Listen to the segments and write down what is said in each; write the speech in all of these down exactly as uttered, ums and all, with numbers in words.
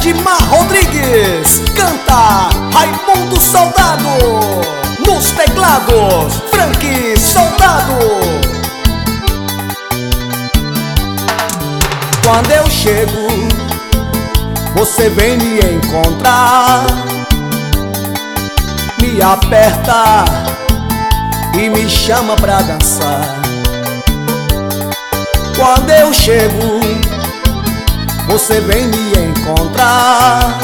Edmar Rodrigues. Canta Raimundo Soldado. Nos teclados, Frank Soldado. Quando eu chego, você vem me encontrar, me aperta e me chama pra dançar. Quando eu chego, você vem me encontrar,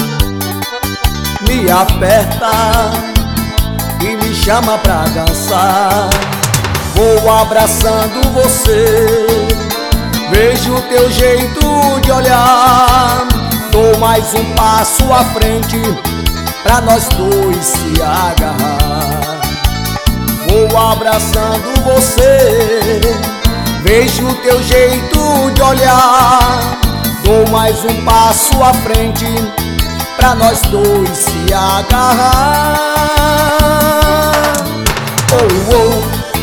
me aperta e me chama pra dançar. Vou abraçando você, vejo o teu jeito de olhar, dou mais um passo à frente pra nós dois se agarrar. Vou abraçando você, vejo o teu jeito de olhar, dou mais um passo à frente pra nós dois se agarrar. Oh, oh,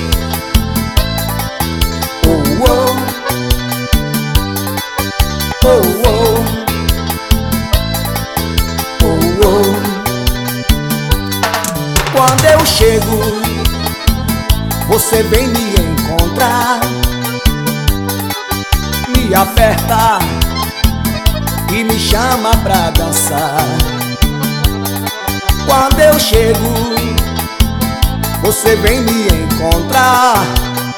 oh, oh, oh, oh, oh, oh. Quando eu chego, você vem me encontrar, me aperta e me chama pra dançar. Quando eu chego, você vem me encontrar,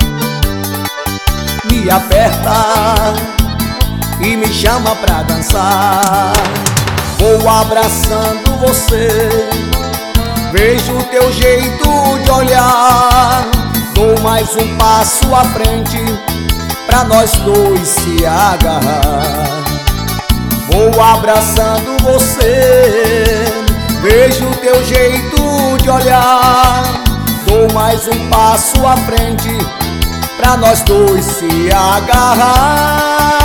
me aperta e me chama pra dançar. Vou abraçando você, vejo o teu jeito de olhar, dou mais um passo à frente pra nós dois se agarrar. Vou abraçando você, vejo o teu jeito de olhar, dou mais um passo à frente pra nós dois se agarrar.